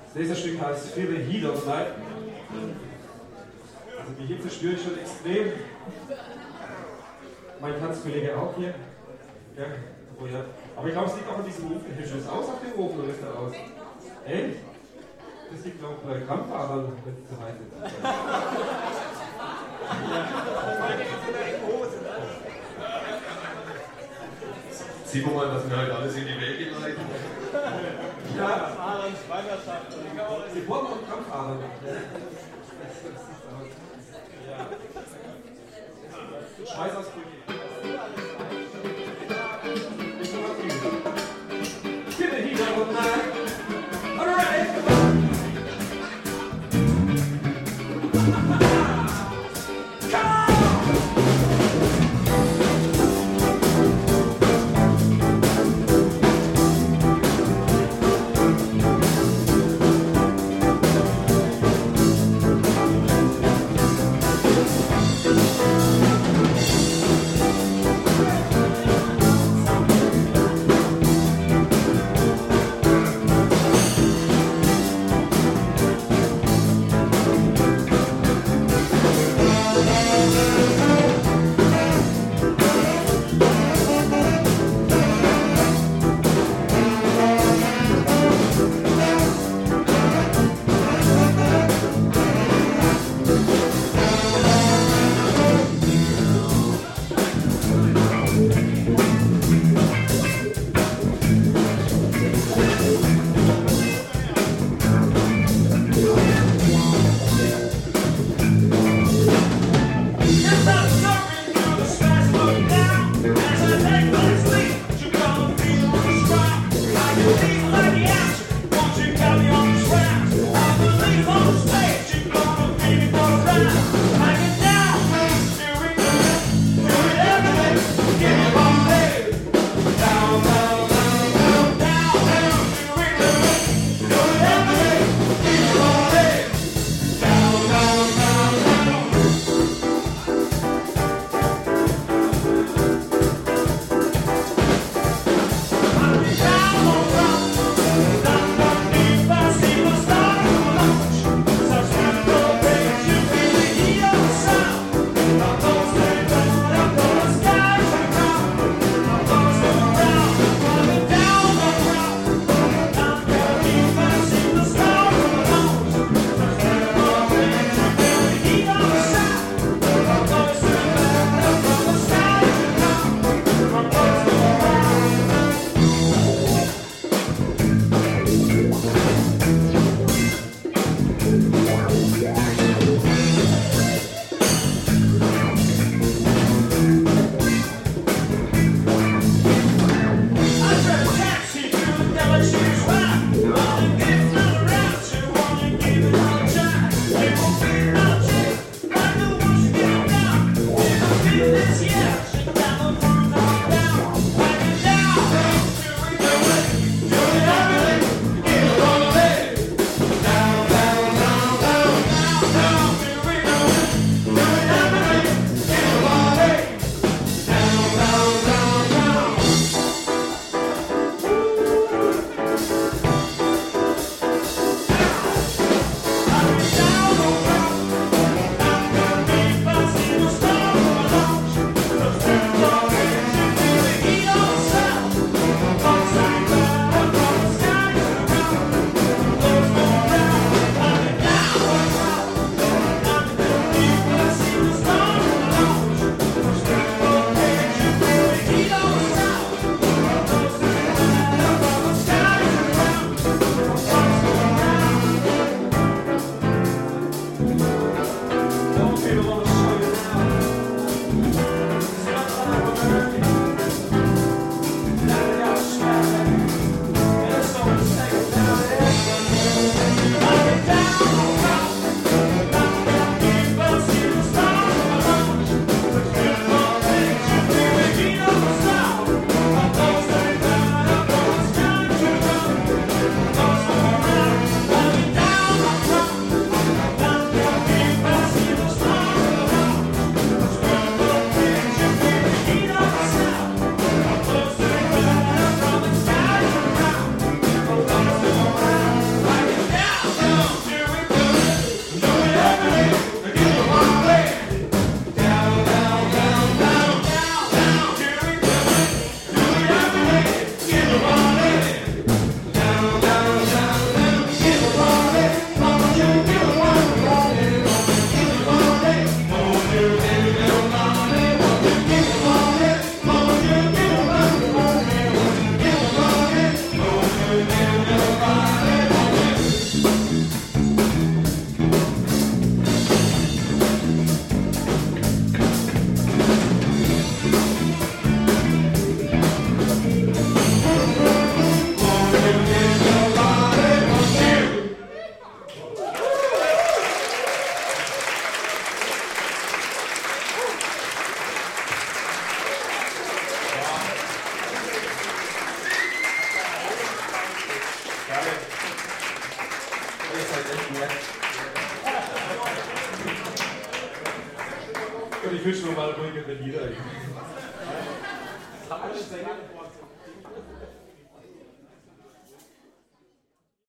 Das nächste Stück heißt Feel the Heat of Night. Also die Hitze spüre ich schon extrem. Mein Tanzkollege auch hier. Ja. Oh ja. Aber ich glaube, es liegt auch an diesem Ofen. Ist das aus auf dem Ofen oder ist der aus? Echt? Das liegt auch bei Krampfadern, wenn es zu heiß ist. Sieh mal, dass wir halt alles in die Wege leiten. Ja, Sie wurden und Krampfadern. Schweißausbrüche. Feel the heat of night. All right. echt nett. Und ich wünsche mir mal ruhigere Lieder. Alles